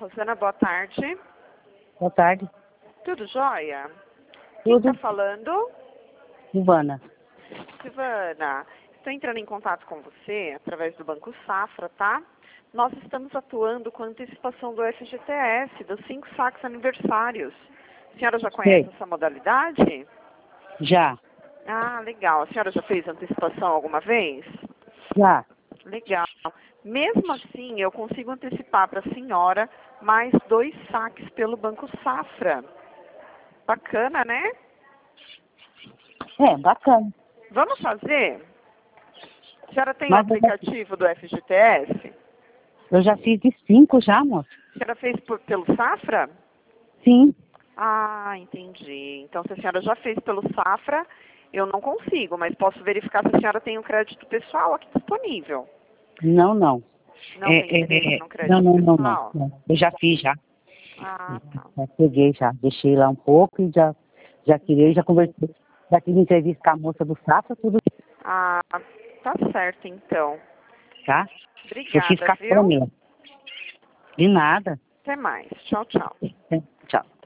Rosana, boa tarde. Boa tarde. Tudo jóia? Quem Tudo. está falando? Silvana. Silvana, estou entrando em contato com você através do Banco Safra, tá? Nós estamos atuando com antecipação do FGTS, dos 5 saques aniversários. A senhora já conhece essa modalidade? Já. Ah, legal. A senhora já fez antecipação alguma vez? Já. Legal. Mesmo assim, eu consigo antecipar para a senhora mais 2 saques pelo Banco Safra. Bacana, né? É, bacana. Vamos fazer? A senhora tem o Mas aplicativo do FGTS? eu já fiz de 5 já, moça. A senhora fez pelo Safra? Sim. Ah, entendi. Então, se a senhora já fez pelo Safra, eu não consigo, mas posso verificar se a senhora tem um crédito pessoal aqui disponível. Não, não. Não tem interesse no crédito Não, pessoal? não. Eu já fiz já. Ah, tá. Já peguei já. Deixei lá um pouco e já tirei, já conversei. Já tive entrevista com a moça do Safra, tudo, Ah, tá certo, então. tá? Eu fiz Obrigada, cartão viu? mesmo. De nada. Até mais. Tchau, tchau. Tchau.